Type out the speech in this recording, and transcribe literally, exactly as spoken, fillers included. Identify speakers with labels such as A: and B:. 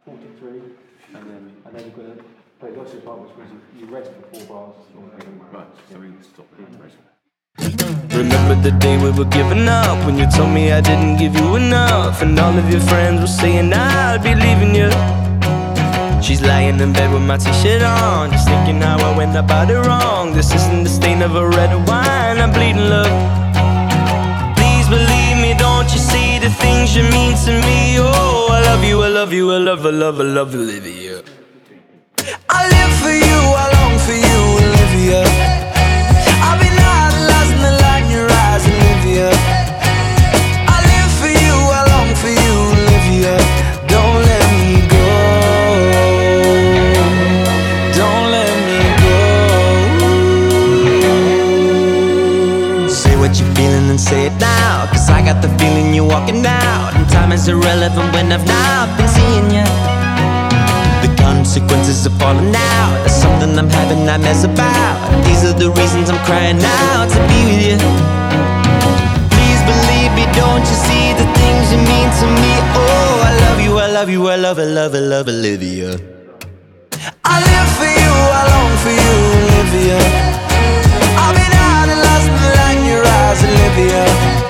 A: forty-three, and then and then you're gonna play lots of part, which means you, you rest for four bars.
B: Right, so we can stop here and rest.
C: Remember the day we were giving up, when you told me I didn't give you enough, and all of your friends were saying I'd be leaving you. She's lying in bed with my t-shirt on, just thinking how I went about it wrong. This isn't the stain of a red wine, I'm bleeding love. Please believe me, don't you see the things you mean to me? Oh, I love you, I love you, I love, I love, I love Olivia. I live for you, I long for you, Olivia. I've been idolizing the light in your eyes, Olivia. I live for you, I long for you, Olivia. Don't let me go. Don't let me go. Say what you're feeling and say it now, cause I got the feeling you're walking out, and time is irrelevant when I've not been seeing you. The consequences of falling out, that's something I'm having nightmares about. These are the reasons I'm crying out to be with you. Please believe me, don't you see the things you mean to me? Oh, I love you, I love you, I love, I love, I love Olivia. I live for you, I long for you, Olivia. I've been idolizing the light in your eyes, Olivia.